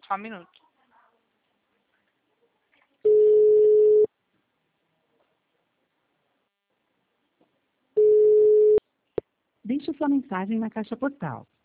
Só um minuto. Deixe sua mensagem na caixa postal